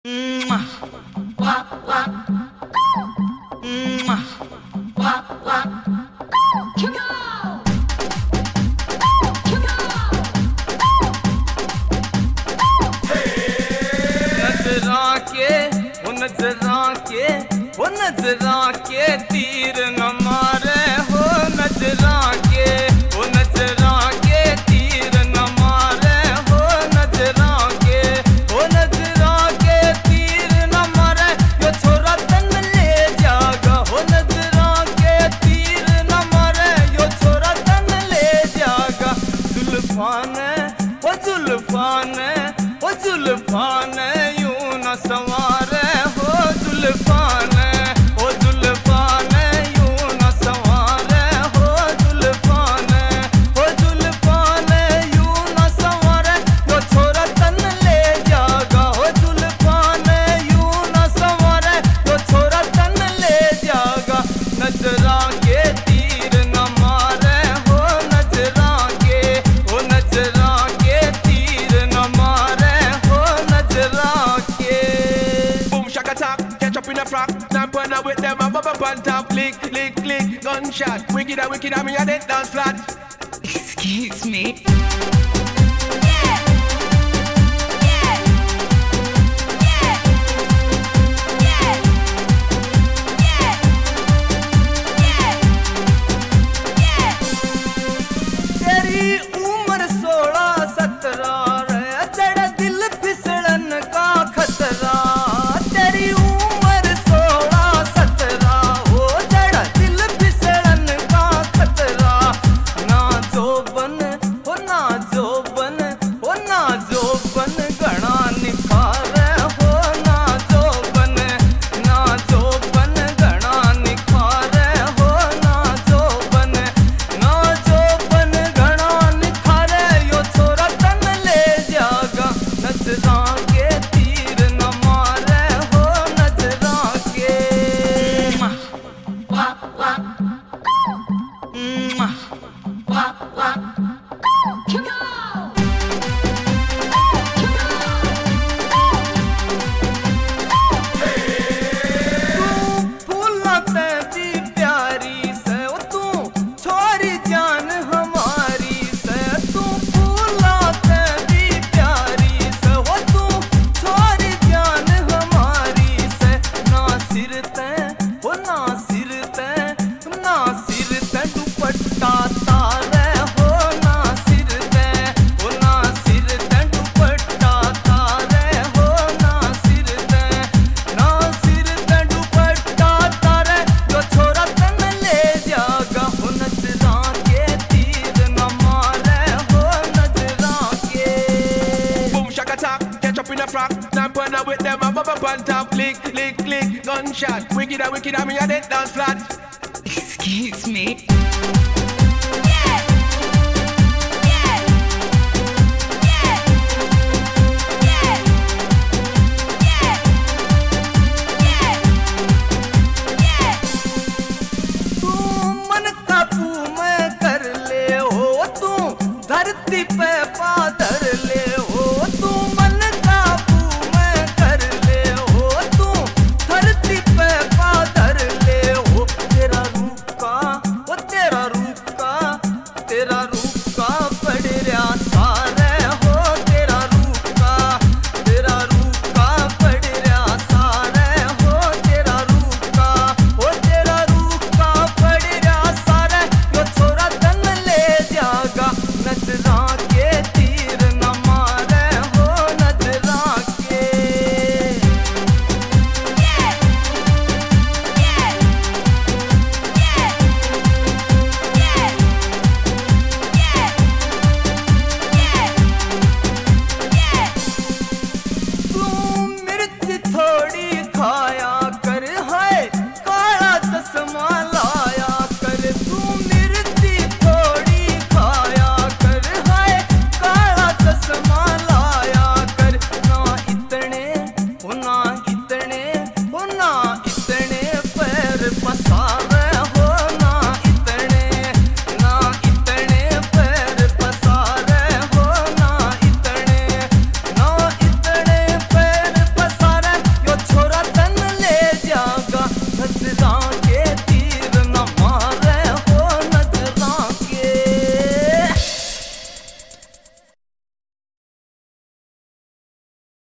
नजरा के तीर न मारे हो, नजरा के तीर न मारे हो, नजरा के तीर न मारे, यो छोरा तन ले जागा हो, नजरा के तीर न मारे, यो छोरा तन ले जागा। जुल्फान यूं न संवारे हो, Zulfan with them a bubble on top, click, click, click, gunshot. Wicked, me a dead dance flat. Excuse me. तेरी उम्र 16-17 रे, तेरा दिल फिसलन का खतरा। तेरी उम्र 16-17 हो, तेरा दिल फिसलन का खतरा। ना जोबन हो, ना जोबन घना निखारे हो, ना जोबन घना निखारे हो, ना जोबन घना निखारे, यो छोरा तन ले जागा। नजरा के तीर न मारे हो, नजरा के with them a bubble on top, click, click, click, gunshot. Wicked, me a dead dance flat. Excuse me.